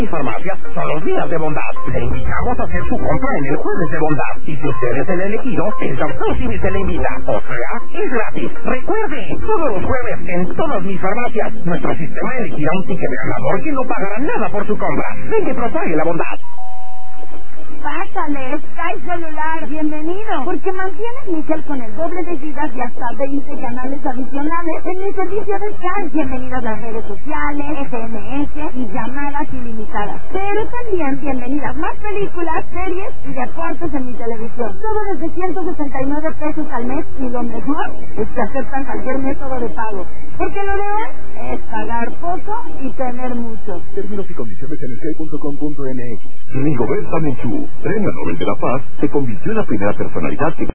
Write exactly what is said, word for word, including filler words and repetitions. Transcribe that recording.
Y farmacias son los días de bondad. Le invitamos a hacer su compra en el jueves de bondad. Y si usted es el elegido, el doctor Simi se le invita. O sea, es gratis. Recuerde, todos los jueves en todas mis farmacias, nuestro sistema elegirá un ticket ganador que no pagará nada por su compra. Ven que propague la bondad. Pásale, Sky Celular, bienvenido, porque mantienes mi cel con el doble de gigas y hasta veinte canales adicionales en mi servicio de Sky. Bienvenidas las redes sociales, S M S y llamadas ilimitadas. Pero también bienvenidas más películas, series y deportes en mi televisión. Todo desde ciento sesenta y nueve pesos al mes y lo mejor es que aceptan cualquier método de pago. Porque lo de hoy es pagar poco y tener mucho. Términos y condiciones en sky punto com punto m x. Rigoberta Menchú, Premio Nobel de la Paz, se convirtió en la primera personalidad que